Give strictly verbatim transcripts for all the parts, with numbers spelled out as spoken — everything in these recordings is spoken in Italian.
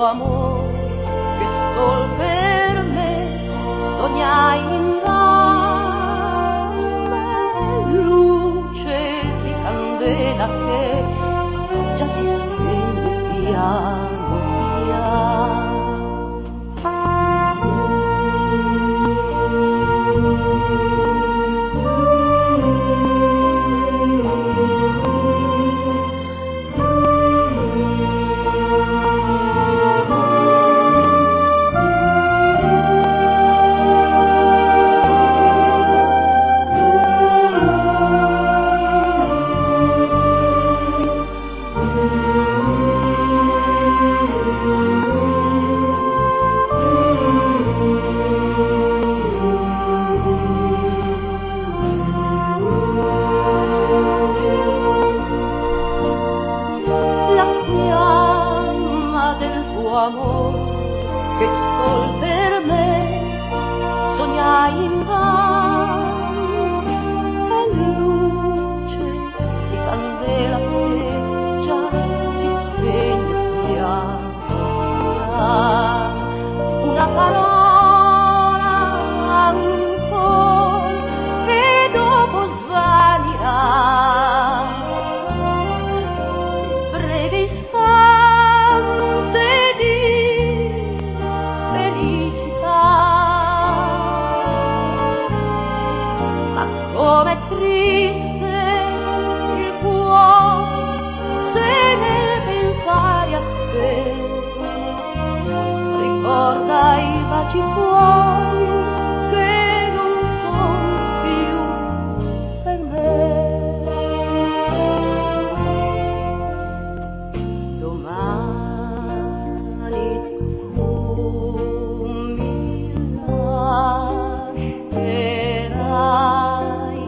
amor che sol per me sognai invano, luce di candela che già si spegne piano piano. Amor che sol per me sognai invano, e luce di candela che già si spegne piano piano. Una parola, un cor che dopo svanirà, breve istante come triste il cuore se nel pensare a te ricorda i baci tuoi che non sono più per me. Domani tu mi lascerai,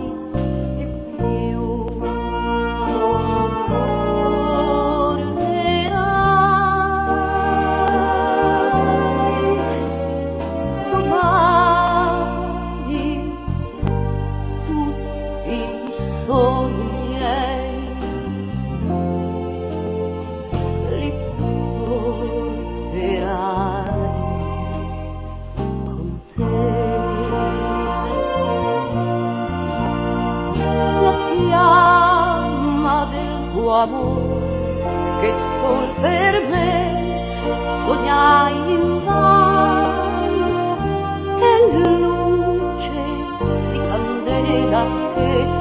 sogni miei li porterai con te. La fiamma del tuo amor che sol per me sognai invano, e luce di candela che